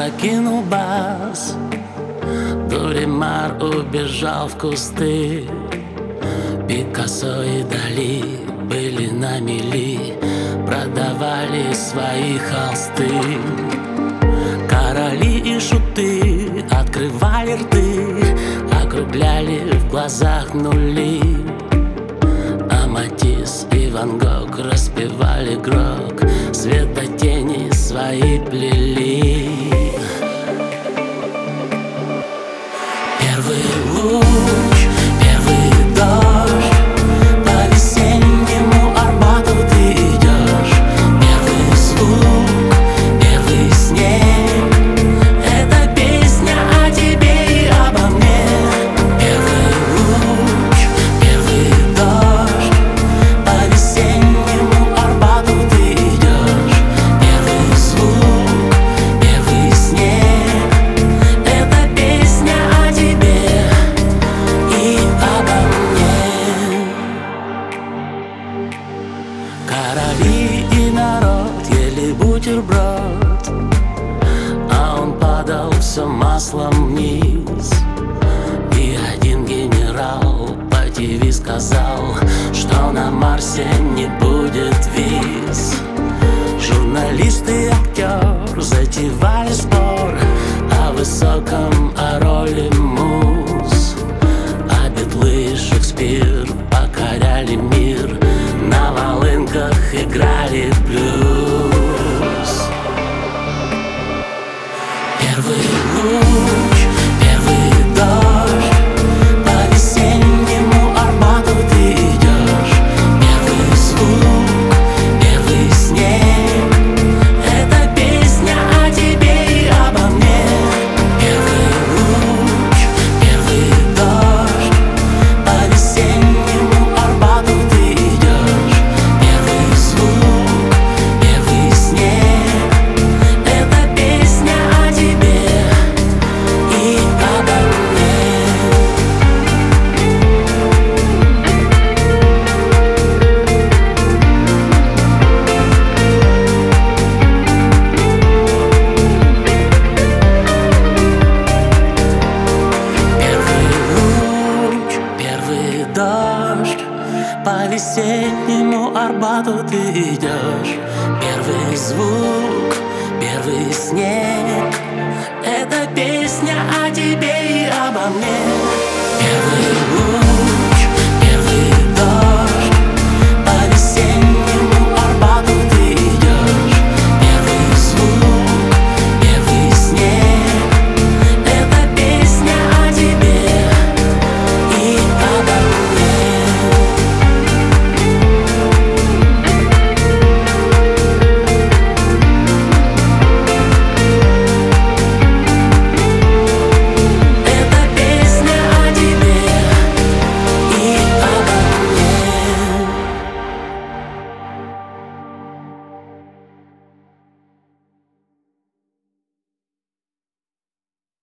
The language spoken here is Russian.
покинул бас, Дуримар убежал в кусты. Пикассо и Дали были на мели, продавали свои холсты. Короли и шуты открывали рты, округляли в глазах нули. А Матисс и Ван Гог распевали грок, светотени свои плели. Первый луч, первый дождь, по весеннему Арбату ты идешь. Первый звук, первый снег — это песня о тебе и обо мне. Первый луч, первый дождь, по весеннему Арбату ты идешь. Первый звук, первый снег — это песня о тебе и обо мне. Короли и народ ели бутерброд, а он падал все маслом вниз. И один генерал по ТВ сказал, что на Марсе не будет виз. Журналист и актер затевали спор о высоком, о роли муз. А Битлы и Шекспир покоряли мир, на волынках играли блюз. Первый луч, первый дождь, по весеннему Арбату ты идешь. Первый звук, первый снег — это песня о тебе и обо мне. Первый луч, первый дождь, по весеннему Арбату ты идешь. Первый звук, первый снег — это песня о тебе и обо мне. Первый луч, первый дождь, по весеннему Арбату ты идешь. Первый звук, первый снег — это песня о тебе и обо мне.